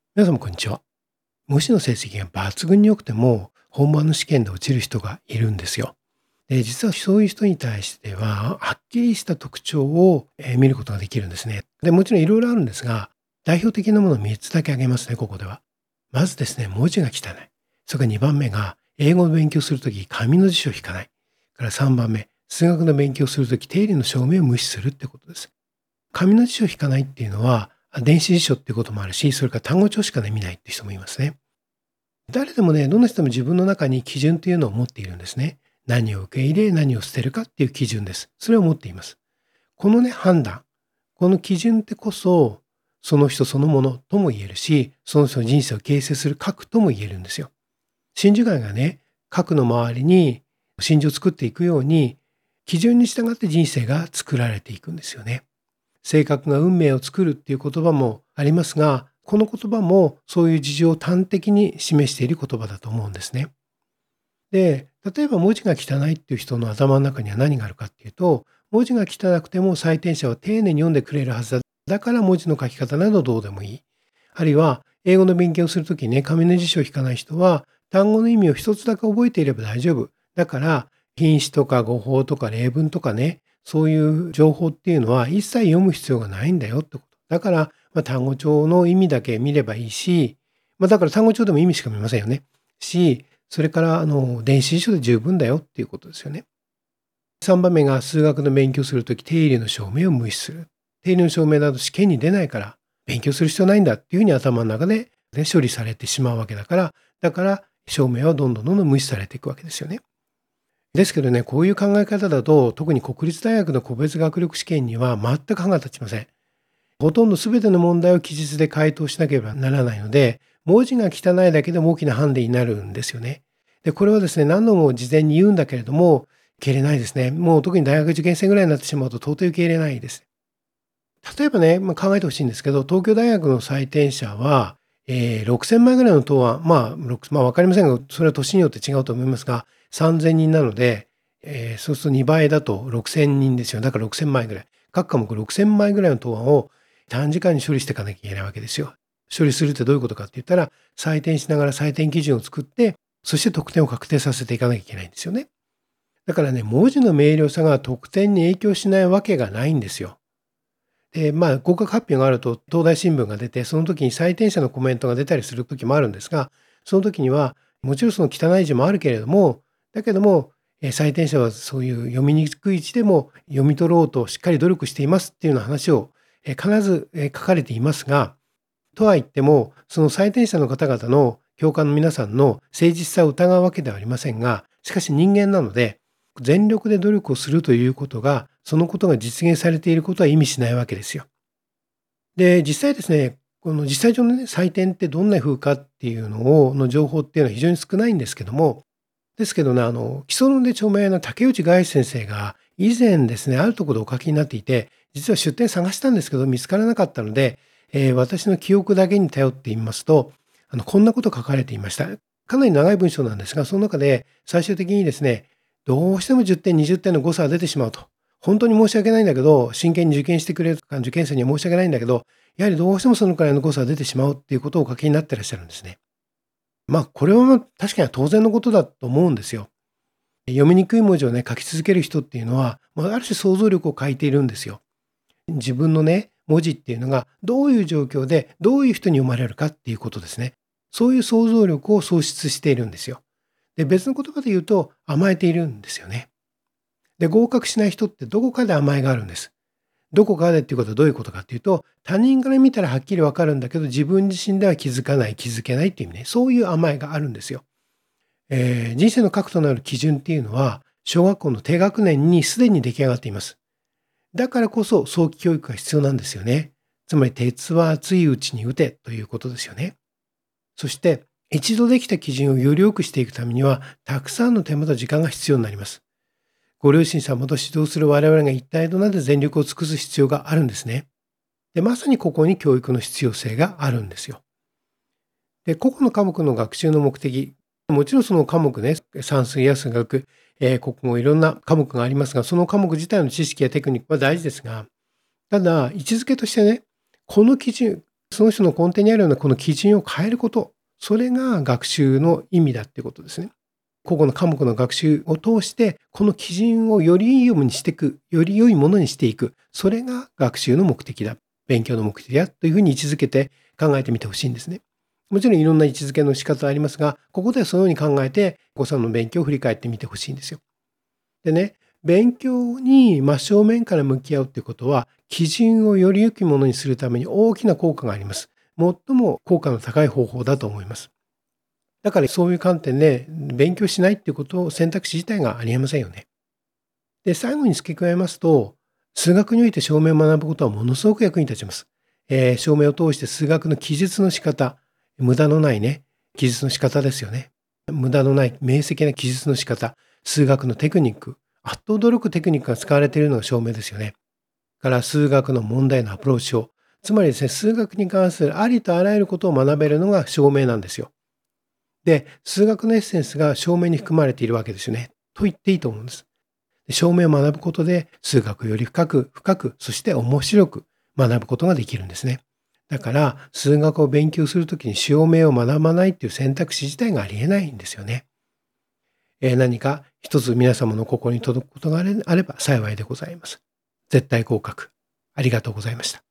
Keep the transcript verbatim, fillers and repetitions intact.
皆様こんにちは。模試の成績が抜群に良くても、本番の試験で落ちる人がいるんですよ。で、実はそういう人に対しては、はっきりした特徴を、えー見ることができるんですね。で、もちろんいろいろあるんですが、代表的なものをみっつだけ挙げますね、ここでは。まずですね、文字が汚い。それからにばんめが、英語の勉強するとき、紙の辞書を引かない。からさんばんめ、数学の勉強するとき、定理の証明を無視するってことです。紙の辞書を引かないっていうのは、あ電子辞書っていうこともあるし、それから単語帳しかね、見ないって人もいますね。誰でもね、どの人でも自分の中に基準というのを持っているんですね。何を受け入れ、何を捨てるかっていう基準です。それを持っています。このね、判断、この基準ってこそ、その人そのものとも言えるし、その人の人生を形成する核とも言えるんですよ。真珠貝がね、核の周りに真珠を作っていくように、基準に従って人生が作られていくんですよね。性格が運命を作るっていう言葉もありますが、この言葉もそういう事情を端的に示している言葉だと思うんですね。で、例えば文字が汚いっていう人の頭の中には何があるかっていうと、文字が汚くても採点者は丁寧に読んでくれるはずだ。だから文字の書き方などどうでもいい。あるいは、英語の勉強をするときにね、紙の辞書を引かない人は、単語の意味を一つだけ覚えていれば大丈夫。だから、品詞とか語法とか例文とかね、そういう情報っていうのは一切読む必要がないんだよってこと。だから、まあ、単語帳の意味だけ見ればいいし、まあ、だから単語帳でも意味しか見ませんよね。し、それから、あの、電子辞書で十分だよっていうことですよね。さんばんめが数学の勉強するとき、定理の証明を無視する。定理の証明など試験に出ないから、勉強する必要ないんだっていうふうに頭の中で、ね、処理されてしまうわけだから、だから証明はどんどんどんどん無視されていくわけですよね。ですけどね、こういう考え方だと、特に国立大学の個別学力試験には全く歯が立ちません。ほとんど全ての問題を記述で回答しなければならないので、文字が汚いだけでも大きなハンデになるんですよね。で、これはですね、何度も事前に言うんだけれども、受け入れないですね。もう特に大学受験生ぐらいになってしまうと到底受け入れないです。例えばね、まあ、考えてほしいんですけど、東京大学の採点者は、えー、ろくせんまいぐらいの答案、まあ、ろくまあ、わかりませんが、それは年によって違うと思いますが、さんぜんにんなので、えーそうするとにばいだとろくせんにんですよ。だからろくせんまいぐらい。各科目ろくせんまいぐらいの答案を短時間に処理していかなきゃいけないわけですよ。処理するってどういうことかって言ったら、採点しながら採点基準を作って、そして得点を確定させていかなきゃいけないんですよね。だからね、文字の明瞭さが得点に影響しないわけがないんですよ。で、まあ、合格発表があると、東大新聞が出て、その時に採点者のコメントが出たりする時もあるんですが、その時には、もちろんその汚い字もあるけれども、だけども、え、採点者はそういう読みにくい字でも読み取ろうとしっかり努力していますっていうような話を、え、必ず、え、書かれていますが、とは言っても、その採点者の方々の教官の皆さんの誠実さを疑うわけではありませんが、しかし人間なので、全力で努力をするということが、そのことが実現されていることは意味しないわけですよ。で、実際ですね、この実際上のね、採点ってどんな風かっていうのをの情報っていうのは非常に少ないんですけども、ですけどね、あの、基礎論で著名な竹内外先生が以前ですね、あるところでお書きになっていて、実は出典探したんですけど見つからなかったので、えー私の記憶だけに頼って言いますと、あの、こんなこと書かれていました。かなり長い文章なんですが、その中で最終的にですね、どうしてもじゅってん、にじゅってんの誤差が出てしまうと。本当に申し訳ないんだけど、真剣に受験してくれる受験生には申し訳ないんだけど、やはりどうしてもそのくらいの誤差が出てしまうっていうことをお書きになってらっしゃるんですね。まあ、これはまあ確かに当然のことだと思うんですよ。読みにくい文字をね、書き続ける人っていうのは、まあ、ある種想像力を欠いているんですよ。自分のね、文字っていうのがどういう状況で、どういう人に読まれるかっていうことですね。そういう想像力を喪失しているんですよ。で、別の言葉で言うと甘えているんですよね。で、合格しない人ってどこかで甘えがあるんです。どこかでっていうことはどういうことかっていうと、他人から見たらはっきりわかるんだけど、自分自身では気づかない、気づけないっていう意味ね。そういう甘えがあるんですよ。えー人生の核となる基準っていうのは、小学校の低学年にすでに出来上がっています。だからこそ早期教育が必要なんですよね。つまり鉄は熱いうちに打てということですよね。そして一度できた基準をより良くしていくためには、たくさんの手間と時間が必要になります。ご両親様と指導する我々が一体となって全力を尽くす必要があるんですね。で、まさにここに教育の必要性があるんですよ。で、個々の科目の学習の目的、もちろんその科目ね、算数や数学、えー国語いろんな科目がありますが、その科目自体の知識やテクニックは大事ですが、ただ、位置づけとしてね、この基準、 その人の根底にあるようなこの基準を変えること、それが学習の意味だっていうことですね。個々の科目の学習を通して、この基準をよりいいものにしていく、より良いものにしていく、それが学習の目的だ、勉強の目的だというふうに位置づけて考えてみてほしいんですね。もちろんいろんな位置づけの仕方ありますが、ここではそのように考えて、お子さんの勉強を振り返ってみてほしいんですよ。でね、勉強に真正面から向き合うっていうことは、基準をより良きものにするために大きな効果があります。最も効果の高い方法だと思います。だからそういう観点で、勉強しないっていうことを選択肢自体がありえませんよね。で、最後に付け加えますと、数学において証明を学ぶことはものすごく役に立ちます。えー証明を通して数学の記述の仕方、無駄のないね、記述の仕方ですよね。無駄のない明晰な記述の仕方、数学のテクニック、あっと驚くテクニックが使われているのが証明ですよね。から数学の問題のアプローチを、つまりですね、数学に関するありとあらゆることを学べるのが証明なんですよ。で、数学のエッセンスが証明に含まれているわけですよね。と言っていいと思うんです。で証明を学ぶことで、数学をより深く、深く、そして面白く学ぶことができるんですね。だから、数学を勉強するときに証明を学ばないっていう選択肢自体がありえないんですよね。えー何か一つ皆様の心に届くことがあれあれば幸いでございます。絶対合格。ありがとうございました。